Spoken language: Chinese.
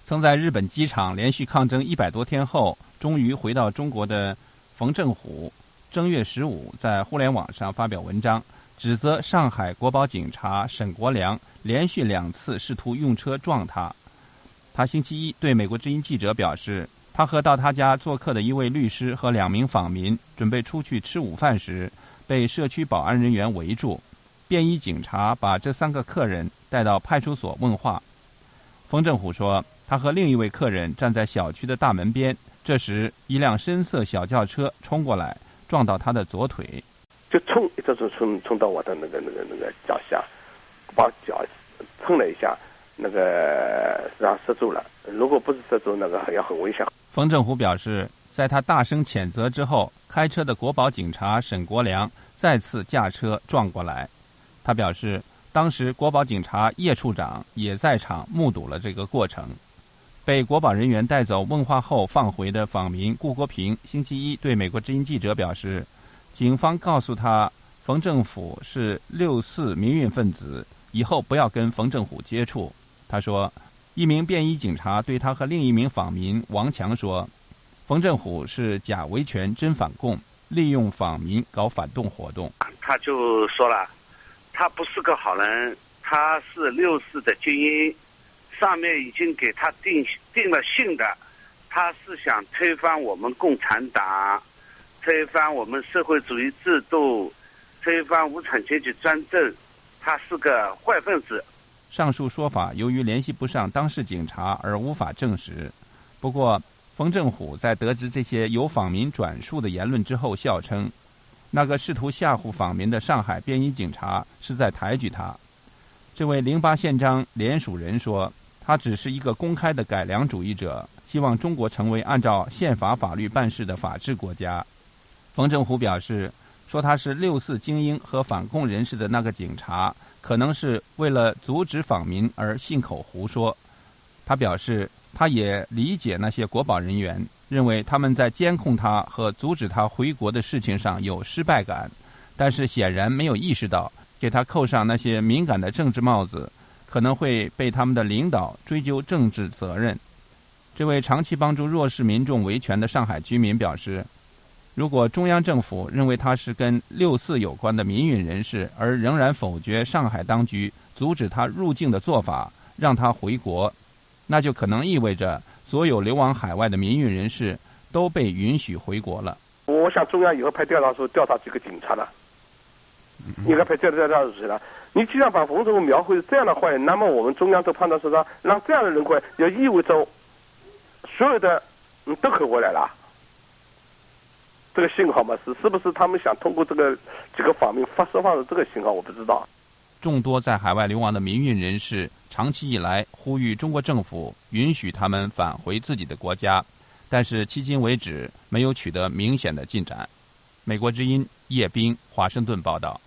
曾在日本机场连续抗争100多天后，终于回到中国的冯正虎，正月15在互联网上发表文章，指责上海国保警察沈国良连续2次试图用车撞他。他星期一对美国之音记者表示，他和到他家做客的一位律师和2名访民准备出去吃午饭时，被社区保安人员围住，便衣警察把这3个客人带到派出所问话。冯正虎说，他和另一位客人站在小区的大门边，这时一辆深色小轿车冲过来，撞到他的左腿， 就一直冲到我的那个脚下，把脚蹭了一下，让塞住了。如果不是塞住，那个要很危险。 冯正虎表示，在他大声谴责之后，开车的国保警察沈国良再次驾车撞过来。他表示，当时国保警察叶处长也在场，目睹了这个过程。被国保人员带走问话后放回的访民顾国平星期一对美国之音记者表示，警方告诉他冯正虎是6·4民运分子，以后不要跟冯正虎接触。他说，一名便衣警察对他和另一名访民王强说，冯正虎是假维权真反共，利用访民搞反动活动。 他就说了，他不是个好人，他是6·4的精英，上面已经给他定了性的，他是想推翻我们共产党，推翻我们社会主义制度，推翻无产阶级专政，他是个坏分子。 上述说法由于联系不上当事警察而无法证实。不过，冯正虎在得知这些由访民转述的言论之后笑称，那个试图吓唬访民的上海便衣警察是在抬举他。这位08宪章联署人说，他只是一个公开的改良主义者，希望中国成为按照宪法法律办事的法治国家。冯正虎表示，说他是6·4精英和反共人士的那个警察，可能是为了阻止访民而信口胡说。他表示，他也理解那些国保人员，认为他们在监控他和阻止他回国的事情上有失败感，但是显然没有意识到给他扣上那些敏感的政治帽子，可能会被他们的领导追究政治责任。这位长期帮助弱势民众维权的上海居民表示，如果中央政府认为他是跟6·4有关的民运人士，而仍然否决上海当局阻止他入境的做法，让他回国，那就可能意味着所有流亡海外的民运人士都被允许回国了。 我想中央以后派调查时候调查几个警察了，应该派调查是谁了？你既然把冯正虎描绘这样的坏人，那么我们中央都判断是让这样的人过来，就意味着所有的都可以过来了。这个信号嘛，是不是他们想通过这个几个访民释放的这个信号，我不知道。 众多在海外流亡的民运人士长期以来呼吁中国政府允许他们返回自己的国家，但是迄今为止没有取得明显的进展。美国之音叶冰华盛顿报道。